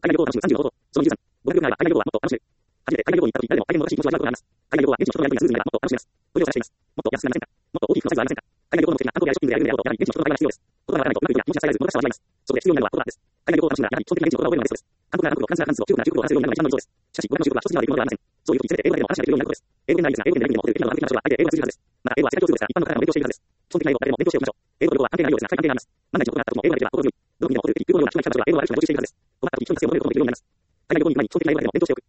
海外旅行を楽しむ35その23、語学力があれば海外旅行はもっと楽しめる。初めて海外旅行に行った時、誰でも海外旅行は昔気持ちを味わうことがあります。海外旅行は現地の人とやり取りがスムーズになればもっと楽しめます。ご利用されています。もっと安くなりませんか？もっと大きい服のサイズはありませんか？海外旅行の目的が観光やショッピングやグルメなどとやはり現地の人との会話が必要です。言葉がわからないとうまくいくや気持ちやサイズもどかしさを味わいます。そこで必要なのは言葉です。海外旅行を楽しむならやはり基本的な現地の言葉を覚えるのが必要です。韓国なら韓国語、フランスならフランス語、中国なら中国語を話せるようになるのが一番の理想です。しかし、語学の習得は一つにはできるものではありません。そういう時、せめて英語だけでも話し合えるようになることです。英語でないですが、英語でレベルにも程度的なのが完璧な人は相手で英語が通じるはずです。また、英語は世界共通ですが、一般の方々も勉強しているはずです。基本的な英語は誰でも勉強しておきましょう。英語と旅行は関係ないようですが、深い関係があります。万が一のことがあった時も英語だけでは心強い。どの国でもホテル、空港のような貴重な人たちは英語がある人が勉強しているはずです。語学的基本的な性を覚えることもできるようになります。海外旅行に行く前に基本的な英語だけでも勉強しておく。